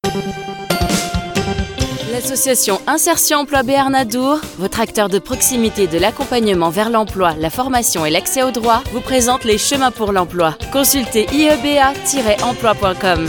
L'association Insertion Emploi Béarn Adour, votre acteur de proximité de l'accompagnement vers l'emploi, la formation et l'accès aux droits, vous présente les chemins pour l'emploi. Consultez ieba-emploi.com.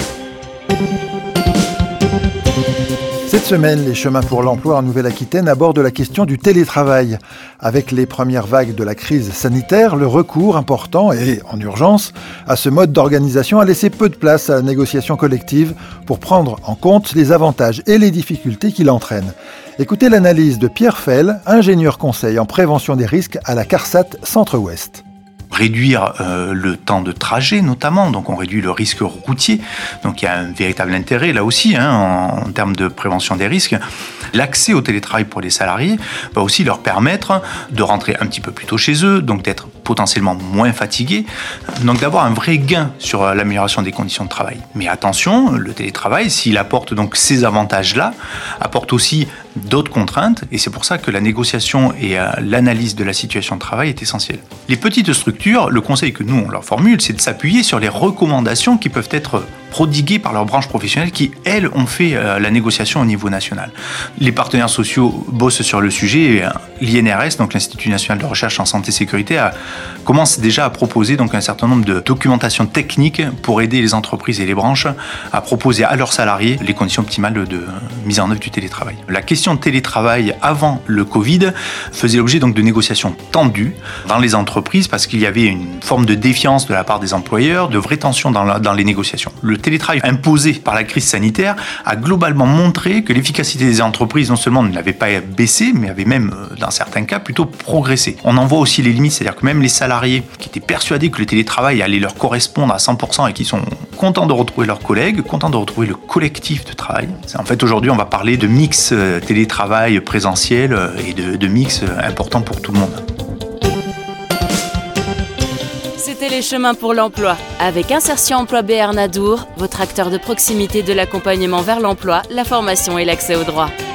Cette semaine, les chemins pour l'emploi en Nouvelle-Aquitaine abordent la question du télétravail. Avec les premières vagues de la crise sanitaire, le recours important et en urgence à ce mode d'organisation a laissé peu de place à la négociation collective pour prendre en compte les avantages et les difficultés qu'il entraîne. Écoutez l'analyse de Pierre Fell, ingénieur conseil en prévention des risques à la CARSAT Centre-Ouest. Réduire le temps de trajet notamment, donc on réduit le risque routier, donc il y a un véritable intérêt là aussi en termes de prévention des risques. L'accès au télétravail pour les salariés va aussi leur permettre de rentrer un petit peu plus tôt chez eux, donc d'être potentiellement moins fatigués, donc d'avoir un vrai gain sur l'amélioration des conditions de travail. Mais attention, le télétravail, s'il apporte donc ces avantages-là, apporte aussi d'autres contraintes, et c'est pour ça que la négociation et l'analyse de la situation de travail est essentielle. Les petites structures, le conseil que nous on leur formule, c'est de s'appuyer sur les recommandations qui peuvent être prodiguées par leurs branches professionnelles qui, elles, ont fait la négociation au niveau national. Les partenaires sociaux bossent sur le sujet et l'INRS, donc l'Institut national de recherche en santé et sécurité, commence déjà à proposer donc un certain nombre de documentations techniques pour aider les entreprises et les branches à proposer à leurs salariés les conditions optimales de mise en œuvre du télétravail. La question de télétravail avant le Covid faisait l'objet donc de négociations tendues dans les entreprises parce qu'il y avait une forme de défiance de la part des employeurs, de vraies tensions dans les négociations. Le télétravail imposé par la crise sanitaire a globalement montré que l'efficacité des entreprises non seulement n'avait pas baissé, mais avait même, dans certains cas, plutôt progressé. On en voit aussi les limites, c'est-à-dire que même les salariés qui étaient persuadés que le télétravail allait leur correspondre à 100% et qui sont contents de retrouver leurs collègues, contents de retrouver le collectif de travail. En fait, aujourd'hui, on va parler de mix télétravail présentiel et de mix important pour tout le monde. C'était les chemins pour l'emploi. Avec Insertion Emploi Béarn Adour, votre acteur de proximité de l'accompagnement vers l'emploi, la formation et l'accès aux droits.